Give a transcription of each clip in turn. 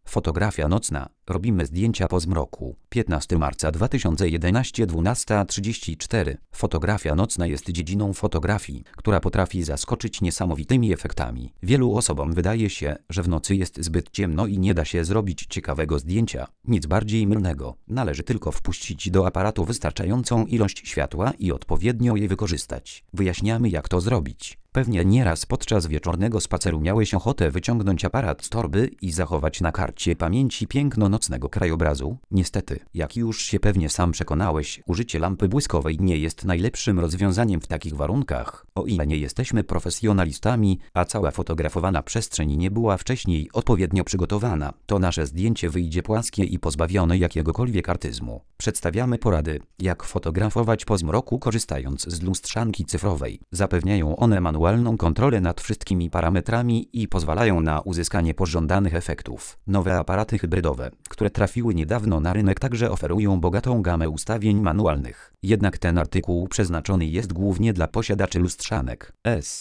Fotografia nocna. Robimy zdjęcia po zmroku. 15 marca 2011, 12:34. Fotografia nocna jest dziedziną fotografii, która potrafi zaskoczyć niesamowitymi efektami. Wielu osobom wydaje się, że w nocy jest zbyt ciemno i nie da się zrobić ciekawego zdjęcia. Nic bardziej mylnego. Należy tylko wpuścić do aparatu wystarczającą ilość światła i odpowiednio je wykorzystać. Wyjaśniamy, jak to zrobić. Pewnie nieraz podczas wieczornego spaceru miałeś ochotę wyciągnąć aparat z torby i zachować na karcie pamięci piękno nocnego krajobrazu. Niestety, jak już się pewnie sam przekonałeś, użycie lampy błyskowej nie jest najlepszym rozwiązaniem w takich warunkach. O ile nie jesteśmy profesjonalistami, a cała fotografowana przestrzeń nie była wcześniej odpowiednio przygotowana, to nasze zdjęcie wyjdzie płaskie i pozbawione jakiegokolwiek artyzmu. Przedstawiamy porady, jak fotografować po zmroku korzystając z lustrzanki cyfrowej. Zapewniają one manualną kontrolę nad wszystkimi parametrami i pozwalają na uzyskanie pożądanych efektów. Nowe aparaty hybrydowe, które trafiły niedawno na rynek, także oferują bogatą gamę ustawień manualnych. Jednak ten artykuł przeznaczony jest głównie dla posiadaczy lustrzanek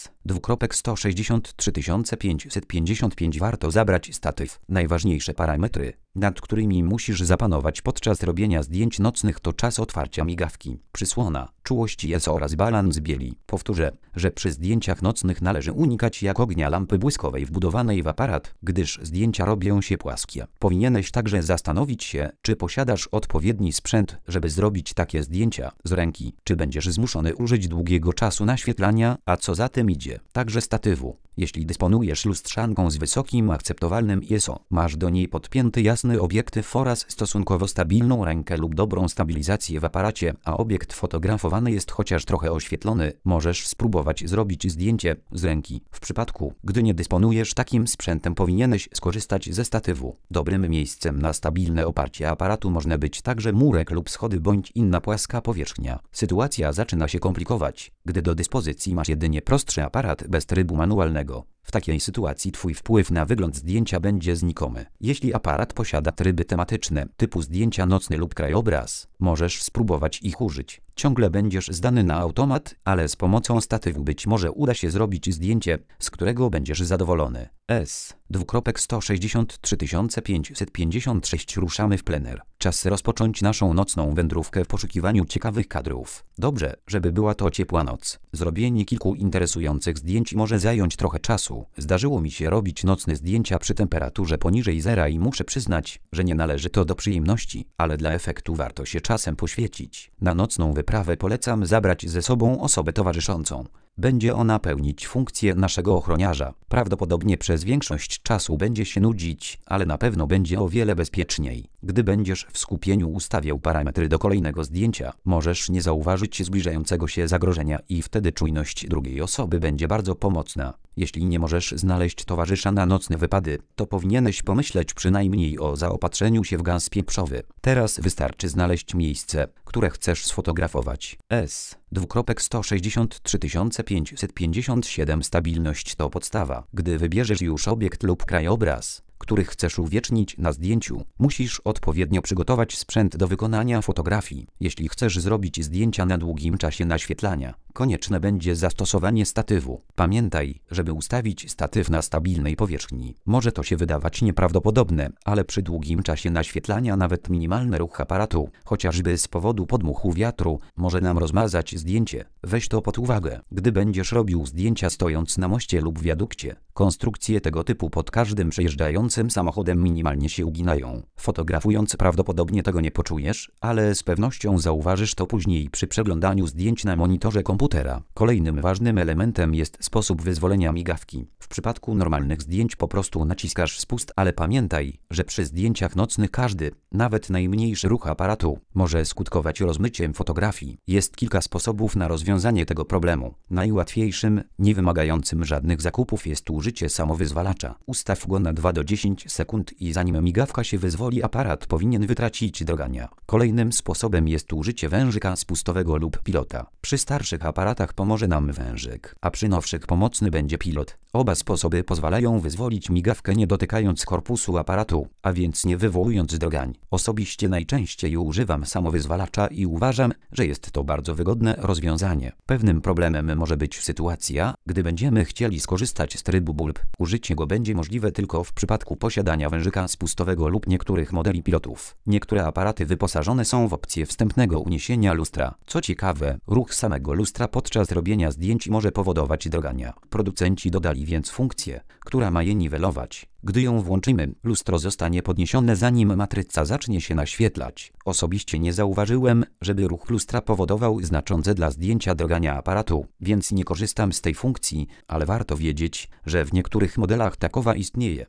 S.163 555. Warto zabrać statyw. Najważniejsze parametry, nad którymi musisz zapanować podczas robienia zdjęć nocnych, to czas otwarcia migawki, przysłona, czułość ISO oraz balans bieli. Powtórzę, że przy zdjęciach nocnych należy unikać jak ognia lampy błyskowej wbudowanej w aparat, gdyż zdjęcia robią się płaskie. Powinieneś także zastanowić się, czy posiadasz odpowiedni sprzęt, żeby zrobić takie zdjęcia z ręki, czy będziesz zmuszony użyć długiego czasu naświetlania, a co za tym idzie, także statywu. Jeśli dysponujesz lustrzanką z wysokim akceptowalnym ISO, masz do niej podpięty jasny obiektyw oraz stosunkowo stabilną rękę lub dobrą stabilizację w aparacie, a obiekt fotografowany jest chociaż trochę oświetlony, możesz spróbować zrobić zdjęcie z ręki. W przypadku, gdy nie dysponujesz takim sprzętem, powinieneś skorzystać ze statywu. Dobrym miejscem na stabilne oparcie aparatu może być także murek lub schody bądź inna płaska powierzchnia. Sytuacja zaczyna się komplikować, gdy do dyspozycji masz jedynie prostszy aparat bez trybu manualnego. W takiej sytuacji twój wpływ na wygląd zdjęcia będzie znikomy. Jeśli aparat posiada tryby tematyczne, typu zdjęcia nocne lub krajobraz, możesz spróbować ich użyć. Ciągle będziesz zdany na automat, ale z pomocą statywu być może uda się zrobić zdjęcie, z którego będziesz zadowolony. S.163 556. Ruszamy w plener. Czas rozpocząć naszą nocną wędrówkę w poszukiwaniu ciekawych kadrów. Dobrze, żeby była to ciepła noc. Zrobienie kilku interesujących zdjęć może zająć trochę czasu. Zdarzyło mi się robić nocne zdjęcia przy temperaturze poniżej zera i muszę przyznać, że nie należy to do przyjemności, ale dla efektu warto się czasem poświęcić. Na nocną wyprawę polecam zabrać ze sobą osobę towarzyszącą. Będzie ona pełnić funkcję naszego ochroniarza. Prawdopodobnie przez większość czasu będzie się nudzić, ale na pewno będzie o wiele bezpieczniej. Gdy będziesz w skupieniu ustawiał parametry do kolejnego zdjęcia, możesz nie zauważyć zbliżającego się zagrożenia i wtedy czujność drugiej osoby będzie bardzo pomocna. Jeśli nie możesz znaleźć towarzysza na nocne wypady, to powinieneś pomyśleć przynajmniej o zaopatrzeniu się w gaz pieprzowy. Teraz wystarczy znaleźć miejsce, które chcesz sfotografować. S.163 557. Stabilność to podstawa. Gdy wybierzesz już obiekt lub krajobraz, który chcesz uwiecznić na zdjęciu, musisz odpowiednio przygotować sprzęt do wykonania fotografii. Jeśli chcesz zrobić zdjęcia na długim czasie naświetlania, konieczne będzie zastosowanie statywu. Pamiętaj, żeby ustawić statyw na stabilnej powierzchni. Może to się wydawać nieprawdopodobne, ale przy długim czasie naświetlania nawet minimalny ruch aparatu, chociażby z powodu podmuchu wiatru, może nam rozmazać zdjęcie. Weź to pod uwagę, gdy będziesz robił zdjęcia stojąc na moście lub wiadukcie. Konstrukcje tego typu pod każdym przejeżdżającym samochodem minimalnie się uginają. Fotografując prawdopodobnie tego nie poczujesz, ale z pewnością zauważysz to później przy przeglądaniu zdjęć na monitorze komputera. Kolejnym ważnym elementem jest sposób wyzwolenia migawki. W przypadku normalnych zdjęć po prostu naciskasz spust, ale pamiętaj, że przy zdjęciach nocnych każdy, nawet najmniejszy ruch aparatu, może skutkować rozmyciem fotografii. Jest kilka sposobów na rozwiązanie tego problemu. Najłatwiejszym, nie wymagającym żadnych zakupów jest użycie samowyzwalacza. Ustaw go na 2 do 10 sekund i zanim migawka się wyzwoli, aparat powinien wytracić drgania. Kolejnym sposobem jest użycie wężyka spustowego lub pilota. Przy starszych aparatach pomoże nam wężyk, a przy nowszych pomocny będzie pilot. Oba sposoby pozwalają wyzwolić migawkę nie dotykając korpusu aparatu, a więc nie wywołując drgań. Osobiście najczęściej używam samowyzwalacza i uważam, że jest to bardzo wygodne rozwiązanie. Pewnym problemem może być sytuacja, gdy będziemy chcieli skorzystać z trybu bulb. Użycie go będzie możliwe tylko w przypadku przypadku posiadania wężyka spustowego lub niektórych modeli pilotów. Niektóre aparaty wyposażone są w opcję wstępnego uniesienia lustra. Co ciekawe, ruch samego lustra podczas robienia zdjęć może powodować drgania. Producenci dodali więc funkcję, która ma je niwelować. Gdy ją włączymy, lustro zostanie podniesione zanim matryca zacznie się naświetlać. Osobiście nie zauważyłem, żeby ruch lustra powodował znaczące dla zdjęcia drgania aparatu, więc nie korzystam z tej funkcji, ale warto wiedzieć, że w niektórych modelach takowa istnieje.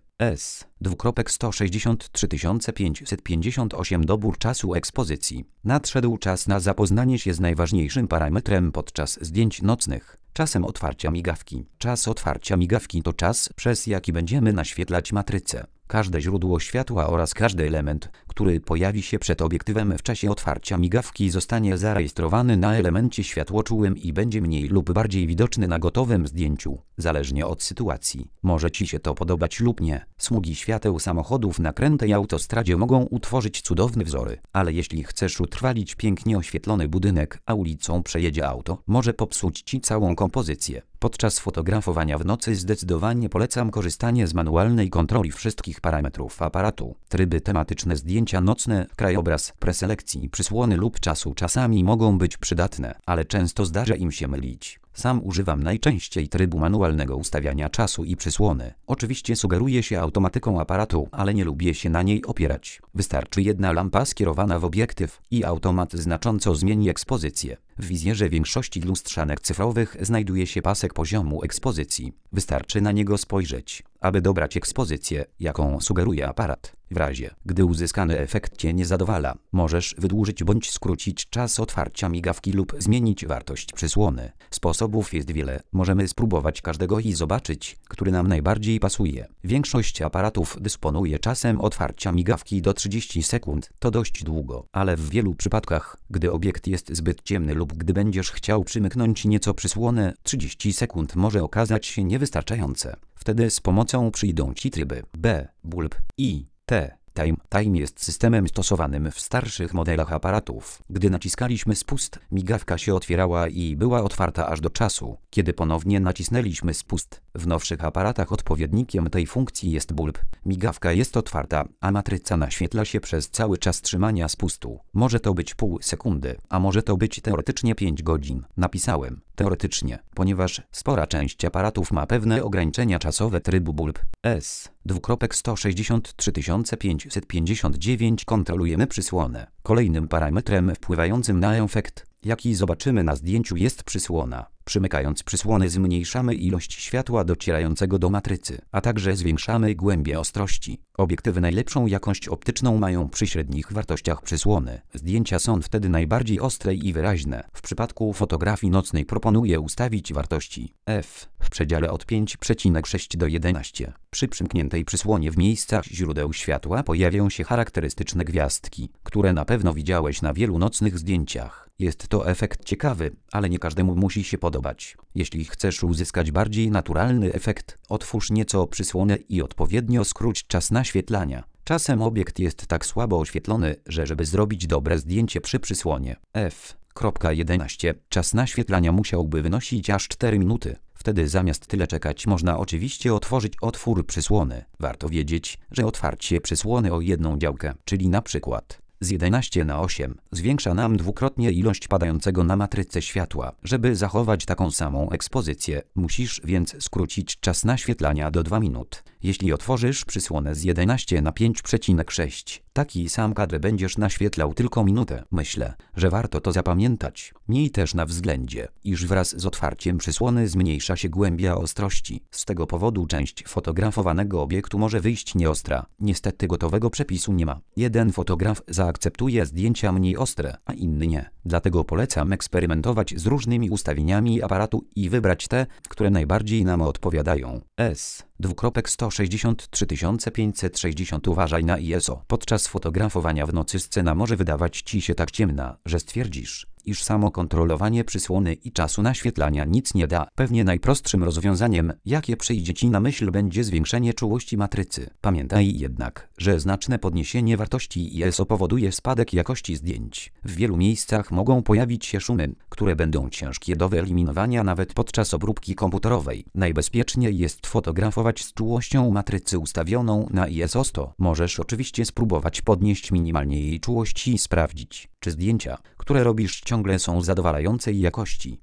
S:163 dobór czasu ekspozycji. Nadszedł czas na zapoznanie się z najważniejszym parametrem podczas zdjęć nocnych. Czasem otwarcia migawki. Czas otwarcia migawki to czas, przez jaki będziemy naświetlać matrycę. Każde źródło światła oraz każdy element, który pojawi się przed obiektywem w czasie otwarcia migawki, zostanie zarejestrowany na elemencie światłoczułym i będzie mniej lub bardziej widoczny na gotowym zdjęciu, zależnie od sytuacji. Może Ci się to podobać lub nie. Smugi świateł samochodów na krętej autostradzie mogą utworzyć cudowne wzory, ale jeśli chcesz utrwalić pięknie oświetlony budynek, a ulicą przejedzie auto, może popsuć Ci całą kompozycję. Podczas fotografowania w nocy zdecydowanie polecam korzystanie z manualnej kontroli wszystkich parametrów aparatu. Tryby tematyczne, zdjęcia nocne, krajobraz, preselekcji, przysłony lub czasu czasami mogą być przydatne, ale często zdarza im się mylić. Sam używam najczęściej trybu manualnego ustawiania czasu i przysłony. Oczywiście sugeruję się automatyką aparatu, ale nie lubię się na niej opierać. Wystarczy jedna lampa skierowana w obiektyw i automat znacząco zmieni ekspozycję. W wizjerze większości lustrzanek cyfrowych znajduje się pasek poziomu ekspozycji. Wystarczy na niego spojrzeć, aby dobrać ekspozycję, jaką sugeruje aparat. W razie, gdy uzyskany efekt Cię nie zadowala, możesz wydłużyć bądź skrócić czas otwarcia migawki lub zmienić wartość przysłony. Sposobów jest wiele, możemy spróbować każdego i zobaczyć, który nam najbardziej pasuje. Większość aparatów dysponuje czasem otwarcia migawki do 30 sekund, to dość długo, ale w wielu przypadkach, gdy obiekt jest zbyt ciemny lub gdy będziesz chciał przymknąć nieco przysłonę, 30 sekund może okazać się niewystarczające. Wtedy z pomocą przyjdą Ci tryby B, bulb i T. Time jest systemem stosowanym w starszych modelach aparatów. Gdy naciskaliśmy spust, migawka się otwierała i była otwarta aż do czasu, kiedy ponownie nacisnęliśmy spust. W nowszych aparatach odpowiednikiem tej funkcji jest bulb. Migawka jest otwarta, a matryca naświetla się przez cały czas trzymania spustu. Może to być pół sekundy, a może to być teoretycznie 5 godzin. Napisałem teoretycznie, ponieważ spora część aparatów ma pewne ograniczenia czasowe trybu bulb. S:163 kontrolujemy przysłonę. Kolejnym parametrem wpływającym na efekt, jaki zobaczymy na zdjęciu, jest przysłona. Przymykając przysłony zmniejszamy ilość światła docierającego do matrycy, a także zwiększamy głębię ostrości. Obiektywy najlepszą jakość optyczną mają przy średnich wartościach przysłony. Zdjęcia są wtedy najbardziej ostre i wyraźne. W przypadku fotografii nocnej proponuję ustawić wartości f w przedziale od 5,6 do 11. Przy przymkniętej przysłonie w miejscach źródeł światła pojawią się charakterystyczne gwiazdki, które na pewno widziałeś na wielu nocnych zdjęciach. Jest to efekt ciekawy, ale nie każdemu musi się podobać. Jeśli chcesz uzyskać bardziej naturalny efekt, otwórz nieco przysłonę i odpowiednio skróć czas naświetlania. Czasem obiekt jest tak słabo oświetlony, że żeby zrobić dobre zdjęcie przy przysłonie f.11, czas naświetlania musiałby wynosić aż 4 minuty. Wtedy zamiast tyle czekać, można oczywiście otworzyć otwór przysłony. Warto wiedzieć, że otwarcie przysłony o jedną działkę, czyli na przykład z 11 na 8, zwiększa nam dwukrotnie ilość padającego na matrycę światła. Żeby zachować taką samą ekspozycję, musisz więc skrócić czas naświetlania do 2 minut. Jeśli otworzysz przysłonę z 11 na 5,6, taki sam kadr będziesz naświetlał tylko minutę. Myślę, że warto to zapamiętać. Miej też na względzie, iż wraz z otwarciem przysłony zmniejsza się głębia ostrości. Z tego powodu część fotografowanego obiektu może wyjść nieostra. Niestety gotowego przepisu nie ma. Jeden fotograf zaakceptuje zdjęcia mniej ostre, a inny nie. Dlatego polecam eksperymentować z różnymi ustawieniami aparatu i wybrać te, które najbardziej nam odpowiadają. S:163 Uważaj na ISO. Podczas fotografowania w nocy scena może wydawać Ci się tak ciemna, że stwierdzisz, iż samo kontrolowanie przysłony i czasu naświetlania nic nie da. Pewnie najprostszym rozwiązaniem, jakie przyjdzie Ci na myśl, będzie zwiększenie czułości matrycy. Pamiętaj jednak, że znaczne podniesienie wartości ISO powoduje spadek jakości zdjęć. W wielu miejscach mogą pojawić się szumy, które będą ciężkie do wyeliminowania nawet podczas obróbki komputerowej. Najbezpieczniej jest fotografować z czułością matrycy ustawioną na ISO 100. Możesz oczywiście spróbować podnieść minimalnie jej czułość i sprawdzić, czy zdjęcia, które robisz, ciągle są zadowalającej jakości.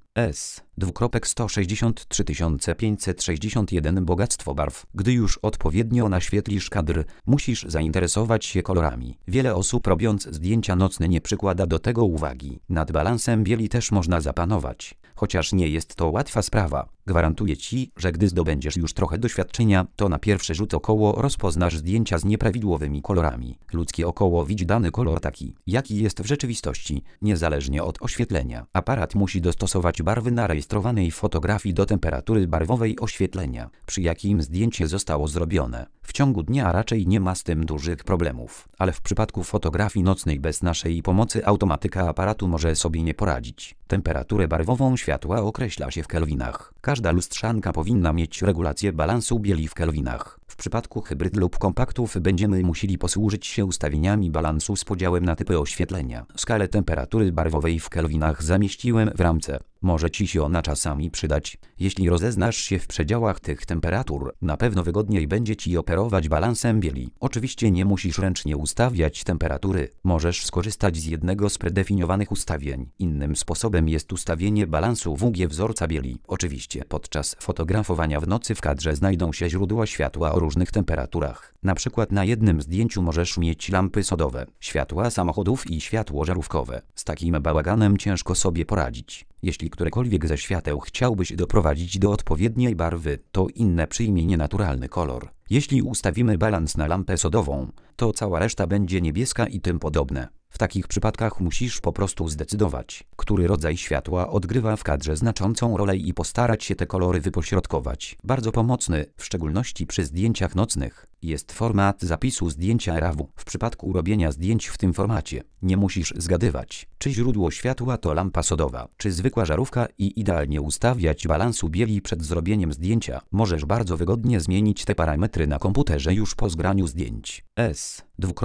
S. 2.163 561 Bogactwo barw. Gdy już odpowiednio naświetlisz kadr, musisz zainteresować się kolorami. Wiele osób, robiąc zdjęcia nocne, nie przykłada do tego uwagi. Nad balansem bieli też można zapanować, chociaż nie jest to łatwa sprawa. Gwarantuję Ci, że gdy zdobędziesz już trochę doświadczenia, to na pierwszy rzut około rozpoznasz zdjęcia z nieprawidłowymi kolorami. Ludzkie oko widzi dany kolor taki, jaki jest w rzeczywistości, niezależnie od oświetlenia. Aparat musi dostosować barwy na rejestrowanej fotografii do temperatury barwowej oświetlenia, przy jakim zdjęcie zostało zrobione. W ciągu dnia raczej nie ma z tym dużych problemów, ale w przypadku fotografii nocnej bez naszej pomocy automatyka aparatu może sobie nie poradzić. Temperaturę barwową światła określa się w kelwinach. Każda lustrzanka powinna mieć regulację balansu bieli w kelwinach. W przypadku hybryd lub kompaktów będziemy musieli posłużyć się ustawieniami balansu z podziałem na typy oświetlenia. Skalę temperatury barwowej w kelwinach zamieściłem w ramce. Może Ci się ona czasami przydać. Jeśli rozeznasz się w przedziałach tych temperatur, na pewno wygodniej będzie Ci operować balansem bieli. Oczywiście nie musisz ręcznie ustawiać temperatury. Możesz skorzystać z jednego z predefiniowanych ustawień. Innym sposobem jest ustawienie balansu WG wzorca bieli. Oczywiście podczas fotografowania w nocy w kadrze znajdą się źródła światła o różnych temperaturach. Na przykład na jednym zdjęciu możesz mieć lampy sodowe, światła samochodów i światło żarówkowe. Z takim bałaganem ciężko sobie poradzić. Jeśli którekolwiek ze świateł chciałbyś doprowadzić do odpowiedniej barwy, to inne przyjmie nienaturalny kolor. Jeśli ustawimy balans na lampę sodową, to cała reszta będzie niebieska i tym podobne. W takich przypadkach musisz po prostu zdecydować, który rodzaj światła odgrywa w kadrze znaczącą rolę i postarać się te kolory wypośrodkować. Bardzo pomocny, w szczególności przy zdjęciach nocnych, jest format zapisu zdjęcia RAW. W przypadku robienia zdjęć w tym formacie nie musisz zgadywać, czy źródło światła to lampa sodowa, czy zwykła żarówka i idealnie ustawiać balansu bieli przed zrobieniem zdjęcia. Możesz bardzo wygodnie zmienić te parametry na komputerze już po zgraniu zdjęć. S.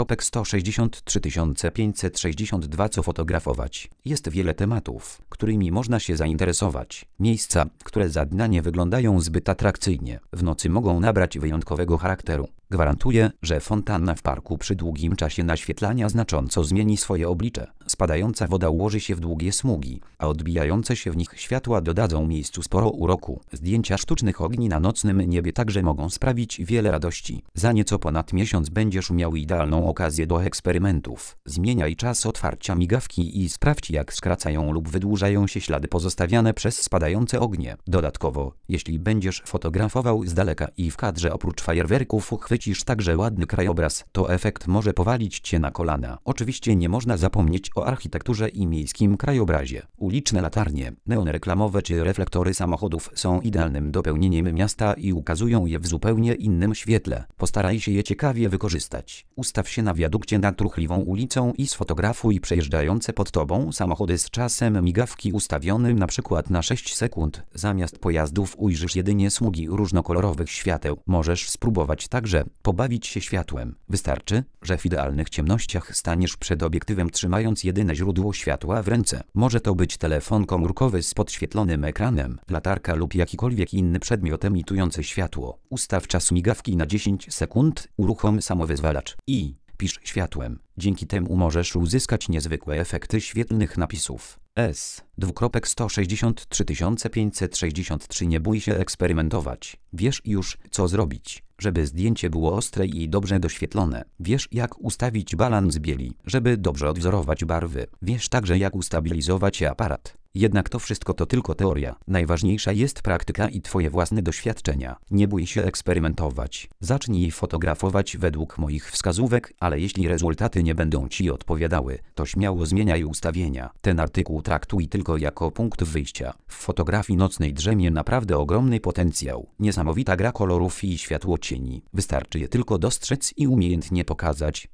2.163 562 Co fotografować? Jest wiele tematów, którymi można się zainteresować. Miejsca, które za dnia nie wyglądają zbyt atrakcyjnie, w nocy mogą nabrać wyjątkowego charakteru. Gwarantuję, że fontanna w parku przy długim czasie naświetlania znacząco zmieni swoje oblicze. Spadająca woda ułoży się w długie smugi, a odbijające się w nich światła dodadzą miejscu sporo uroku. Zdjęcia sztucznych ogni na nocnym niebie także mogą sprawić wiele radości. Za nieco ponad miesiąc będziesz miał idealną okazję do eksperymentów. Zmieniaj czas otwarcia migawki i sprawdź, jak skracają lub wydłużają się ślady pozostawiane przez spadające ognie. Dodatkowo, jeśli będziesz fotografował z daleka i w kadrze oprócz fajerwerków uchwycisz także ładny krajobraz, to efekt może powalić Cię na kolana. Oczywiście nie można zapomnieć o architekturze i miejskim krajobrazie. Uliczne latarnie, neony reklamowe czy reflektory samochodów są idealnym dopełnieniem miasta i ukazują je w zupełnie innym świetle. Postaraj się je ciekawie wykorzystać. Ustaw się na wiadukcie nad ruchliwą ulicą i sfotografuj przejeżdżające pod Tobą samochody z czasem migawki ustawionym na przykład na 6 sekund. Zamiast pojazdów ujrzysz jedynie smugi różnokolorowych świateł. Możesz spróbować także pobawić się światłem. Wystarczy, że w idealnych ciemnościach staniesz przed obiektywem, trzymając jedyne źródło światła w ręce. Może to być telefon komórkowy z podświetlonym ekranem, latarka lub jakikolwiek inny przedmiot emitujący światło. Ustaw czas migawki na 10 sekund, uruchom samowyzwalacz i pisz światłem. Dzięki temu możesz uzyskać niezwykłe efekty świetlnych napisów. S. 2.163 563 Nie bój się eksperymentować. Wiesz już, co zrobić, żeby zdjęcie było ostre i dobrze doświetlone. Wiesz, jak ustawić balans bieli, żeby dobrze odwzorować barwy. Wiesz także, jak ustabilizować aparat. Jednak to wszystko to tylko teoria. Najważniejsza jest praktyka i Twoje własne doświadczenia. Nie bój się eksperymentować. Zacznij fotografować według moich wskazówek, ale jeśli rezultaty nie będą Ci odpowiadały, to śmiało zmieniaj ustawienia. Ten artykuł traktuj tylko jako punkt wyjścia. W fotografii nocnej drzemie naprawdę ogromny potencjał. Niesamowita gra kolorów i światłocieni. Wystarczy je tylko dostrzec i umiejętnie pokazać.